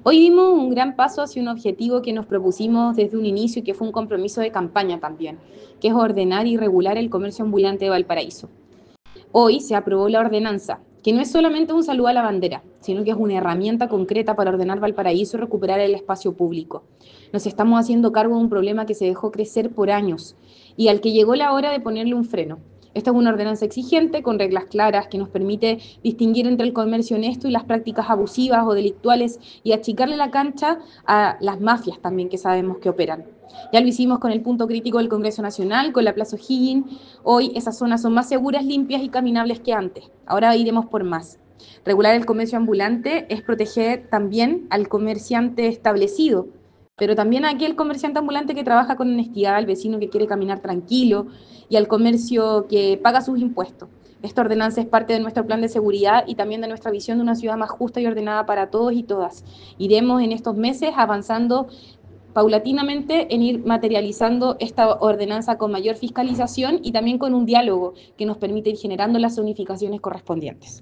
Hoy dimos un gran paso hacia un objetivo que nos propusimos desde un inicio y que fue un compromiso de campaña también, que es ordenar y regular el comercio ambulante de Valparaíso. Hoy se aprobó la ordenanza, que no es solamente un saludo a la bandera, sino que es una herramienta concreta para ordenar Valparaíso y recuperar el espacio público. Nos estamos haciendo cargo de un problema que se dejó crecer por años y al que llegó la hora de ponerle un freno. Esta es una ordenanza exigente, con reglas claras, que nos permite distinguir entre el comercio honesto y las prácticas abusivas o delictuales y achicarle la cancha a las mafias también que sabemos que operan. Ya lo hicimos con el punto crítico del Congreso Nacional, con la Plaza O'Higgins. Hoy esas zonas son más seguras, limpias y caminables que antes. Ahora iremos por más. Regular el comercio ambulante es proteger también al comerciante establecido, pero también a aquel comerciante ambulante que trabaja con honestidad, al vecino que quiere caminar tranquilo y al comercio que paga sus impuestos. Esta ordenanza es parte de nuestro plan de seguridad y también de nuestra visión de una ciudad más justa y ordenada para todos y todas. Iremos en estos meses avanzando paulatinamente en ir materializando esta ordenanza con mayor fiscalización y también con un diálogo que nos permite ir generando las zonificaciones correspondientes.